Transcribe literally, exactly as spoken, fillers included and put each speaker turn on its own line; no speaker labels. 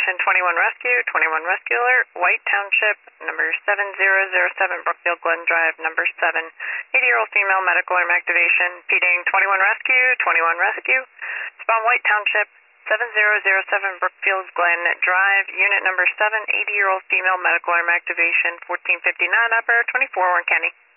Station twenty-one Rescue, twenty-one Rescue Alert, White Township, number seven zero zero seven, Brookfield Glen Drive, number seven, eighty-year-old female, medical alarm activation, feeding twenty-one Rescue, twenty-one Rescue, spawn White Township, seven zero zero seven, Brookfield Glen Drive, unit number seven, eighty-year-old female, medical alarm activation, fourteen fifty-nine upper, twenty-four Warren County.